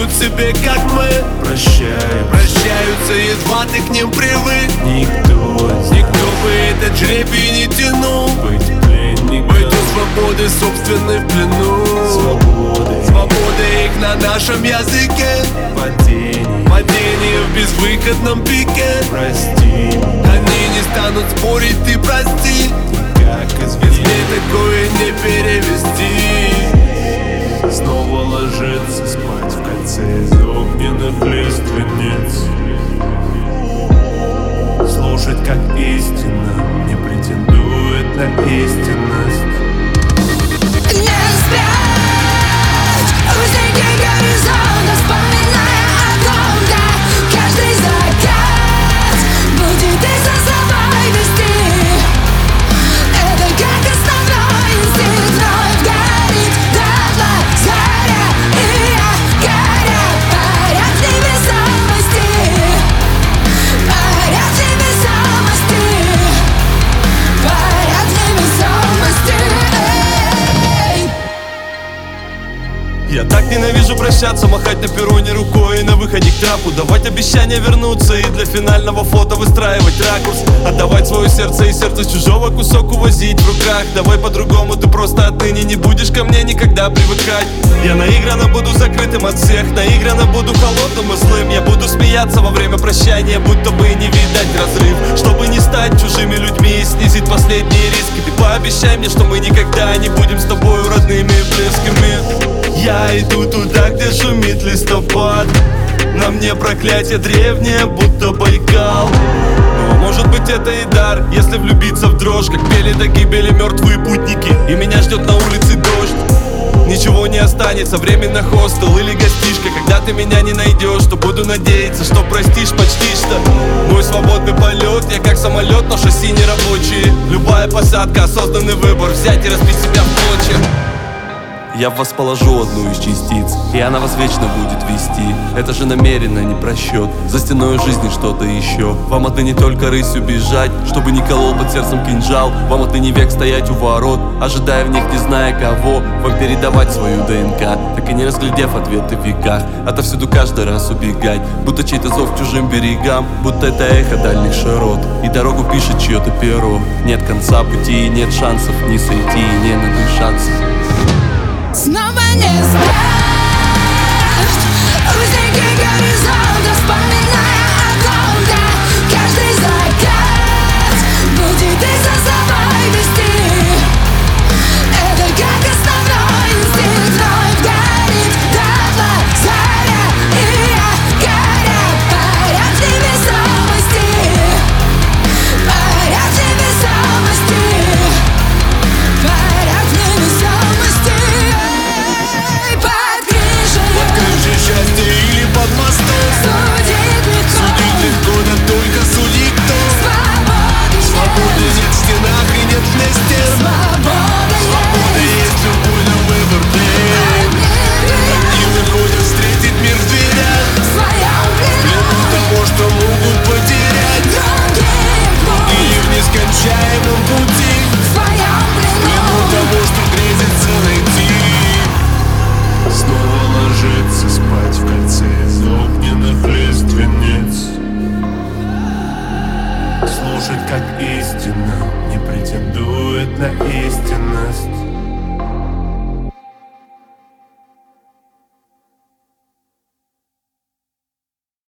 ведут себя как мы. Прощаются, едва ты к ним привык. Никто бы этот жребий не тянул. Быть у свободы собственной в плену. Свобода их на нашем языке. Падение в безвыходном пике. Они не станут спорить, ты прости. Если такое не перевести. Снова ложиться спать в кольце из огненных лиственниц. Слушать как истина не претендует на истинность. Не спать, узенький горизонт, вспоминая о том, как каждый закат будет их за собой вести. Это как основной инстинкт, вновь горит дотла заря, и я горя, паря в невесомости, паря в невесомости, паря в невесомости. Я так ненавижу прощаться, махать на перроне рукой и на выходе к трапу, давать обещания вернуться и для финального фото выстраивать ракурс, отдавать свое сердце и сердце чужого кусок увозить в руках. Давай по-другому, ты просто отныне не будешь ко мне никогда привыкать. Я наигранно буду закрытым от всех, наигранно буду холодным и злым. Я буду смеяться во время прощания, будто бы не видать разрыв, чтобы не стать чужими людьми и снизить последние риски. Ты пообещай мне, что мы никогда не будем с тобой родными и близкими. Я иду туда, где шумит листопад. На мне проклятие древнее, будто Байкал. Но может быть это и дар, если влюбиться в дрожь, как пели до гибели мертвые путники, и меня ждет на улице дождь. Ничего не останется, временно хостел или гостишка. Когда ты меня не найдешь, то буду надеяться, что простишь почти что. Мой свободный полет, я как самолет, но шасси не рабочие. Любая посадка, осознанный выбор, взять и разбить себя в клочья. Я в вас положу одну из частиц, и она вас вечно будет вести. Это же намеренно, не просчет. За стеной жизни что-то еще. Вам отныне только рысью бежать, чтобы не колол под сердцем кинжал. Вам отныне век стоять у ворот, ожидая в них не зная кого. Вам передавать свою ДНК, так и не разглядев ответы в веках. Отовсюду каждый раз убегать, будто чей-то зов к чужим берегам, будто это эхо дальних широт. И дорогу пишет чье-то перо. Нет конца пути и нет шансов не сойти и не надышаться. Снова не спать, узенький горизонт, вспоминая о том, как каждый закат будет их за собой вести. Это как основной инстинкт, вновь горит дотла заря, и я горя, паря в невесомости, паря в невесомости, паря в невесомости. Счастье или под мостом. Судить легко, да только судить кто. Свободы нет в стенах и нет вместе. Свобода есть любой на выбор день. Одни выходят встретить мир в дверях, в плену того, что могут потерять, или в нескончаемом пути, в плену того, что грезится найти. Снова ложиться спать в кольце из огненных лиственниц. Слушать как истина не претендует на истинность.